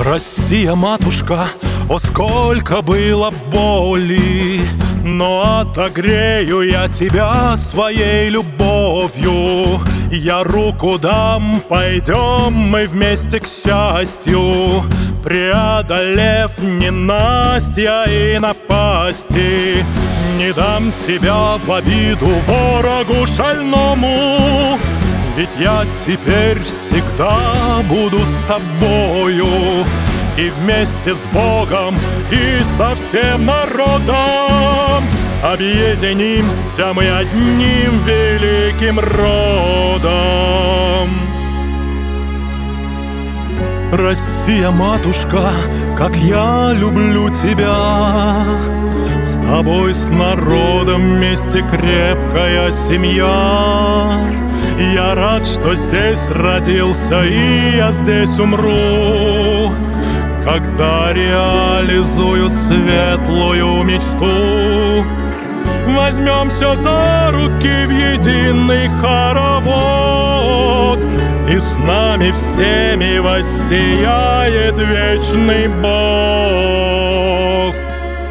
Россия, матушка, о, сколько было боли, но отогрею я тебя своей любовью. Я руку дам, пойдем мы вместе к счастью, преодолев ненастья и напасти. Не дам тебя в обиду ворогу шальному, ведь я теперь всегда буду с тобою. И вместе с Богом и со всем народом объединимся мы одним великим родом. Россия, матушка, как я люблю тебя, с тобой, с народом вместе крепкая семья. Я рад, что здесь родился, и я здесь умру, когда реализую светлую мечту. Возьмемся за руки в единый хоровод, и с нами всеми воссияет вечный Бог.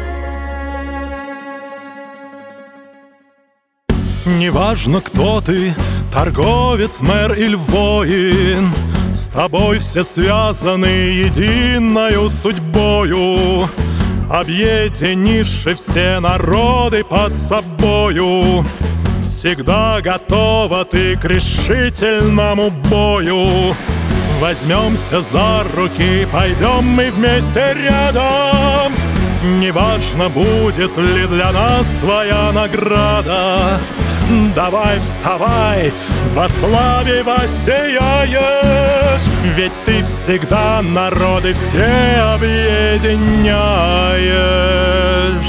Неважно, кто ты, торговец, мэр или воин, с тобой все связаны единою судьбою, объединивши все народы под собою. Всегда готова ты к решительному бою. Возьмемся за руки, пойдем мы вместе рядом. Неважно, будет ли для нас твоя награда. Давай, вставай, во славе воссияешь, ведь ты всегда народы все объединяешь.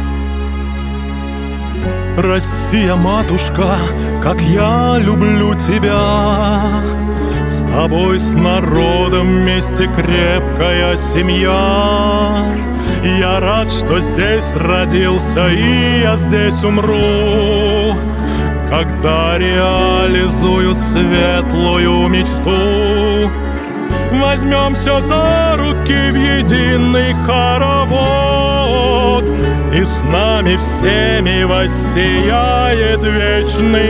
Россия, матушка, как я люблю тебя, с тобой, с народом вместе крепкая семья. Я рад, что здесь родился, и я здесь умру, когда реализую светлую мечту. Возьмемся за руки в единый хоровод, и с нами всеми воссияет вечный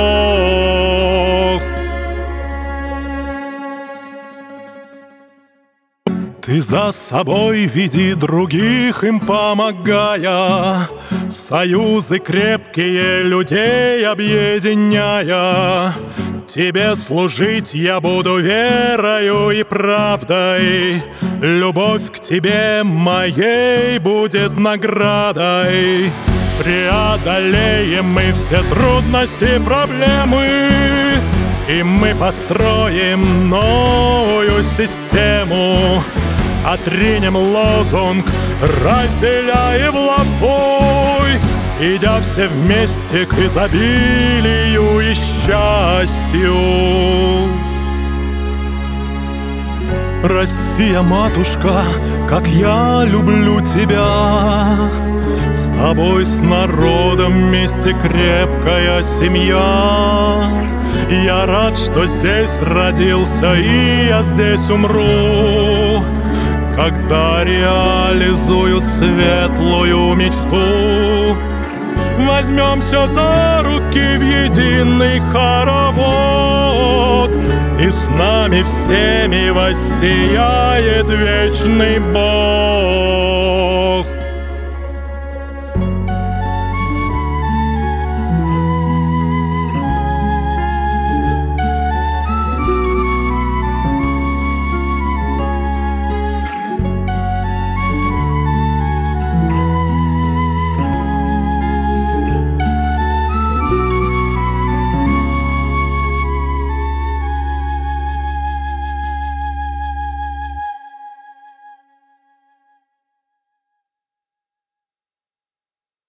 Бог. Ты за собой веди других, им помогая, в союзы крепкие людей объединяя. Тебе служить я буду верою и правдой, любовь к тебе моей будет наградой. Преодолеем мы все трудности, проблемы, и мы построим новую систему. Отринем лозунг «Разделяй и властвуй», идя все вместе к изобилию и счастью. Россия, матушка, как я люблю тебя, с тобой, с народом вместе крепкая семья. Я рад, что здесь родился, и я здесь умру, когда реализую светлую мечту. Возьмемся за руки в единый хоровод, и с нами всеми воссияет вечный Бог.